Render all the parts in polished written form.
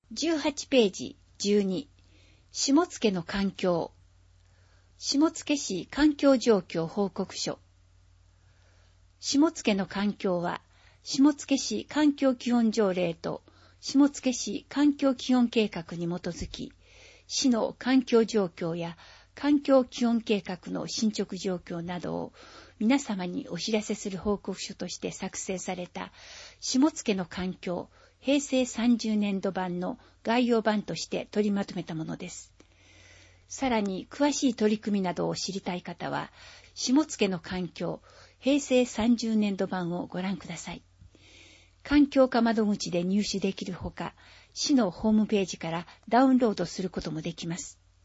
18ページ12、下野の環境。下野市環境状況報告書。下野の環境は、下野市環境基本条例と下野市環境基本計画に基づき、市の環境状況や環境基本計画の進捗状況などを皆様にお知らせする報告書として作成された下野の環境平成30年度版の概要版として取りまとめたものです。さらに詳しい取り組みなどを知りたい方は、下野の環境平成30年度版をご覧ください。環境課窓口で入手できるほか、市のホームページからダウンロードすることもできます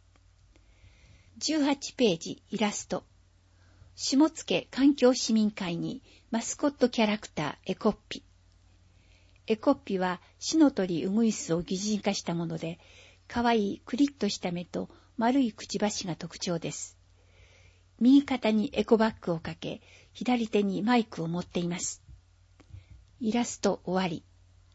。18ページイラスト。下野環境市民会議マスコットキャラクターエコッピ。エコッピは市の鳥ウグイスを擬人化したもので、かわいいクリッとした目と丸いくちばしが特徴です。右肩にエコバッグをかけ、左手にマイクを持っています。イラスト終わり。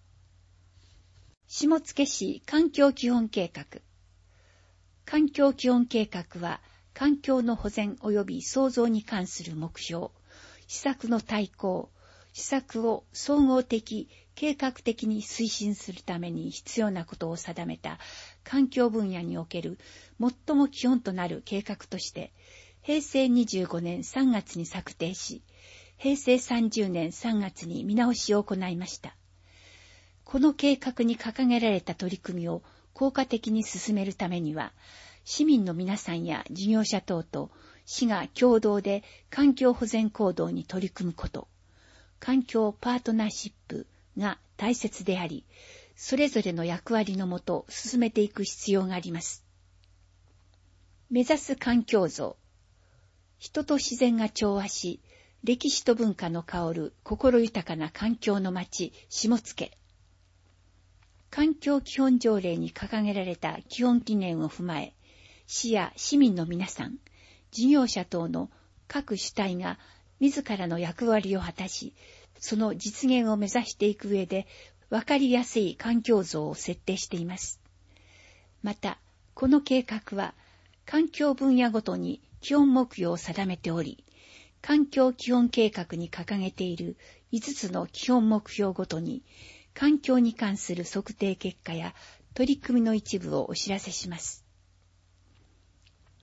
下野市環境基本計画。環境基本計画は、環境の保全及び創造に関する目標、施策の大綱、施策を総合的、計画的に推進するために必要なことを定めた環境分野における最も基本となる計画として、平成25年3月に策定し、平成30年3月に見直しを行いました。この計画に掲げられた取り組みを効果的に進めるためには、市民の皆さんや事業者等と市が共同で環境保全行動に取り組むこと、環境パートナーシップが大切であり、それぞれの役割のもと進めていく必要があります。目指す環境像。人と自然が調和し、歴史と文化の香る心豊かな環境の町、下野。環境基本条例に掲げられた基本理念を踏まえ、市や市民の皆さん、事業者等の各主体が自らの役割を果たし、その実現を目指していく上で分かりやすい環境像を設定しています。また、この計画は環境分野ごとに基本目標を定めており、環境基本計画に掲げている5つの基本目標ごとに、環境に関する測定結果や取り組みの一部をお知らせします。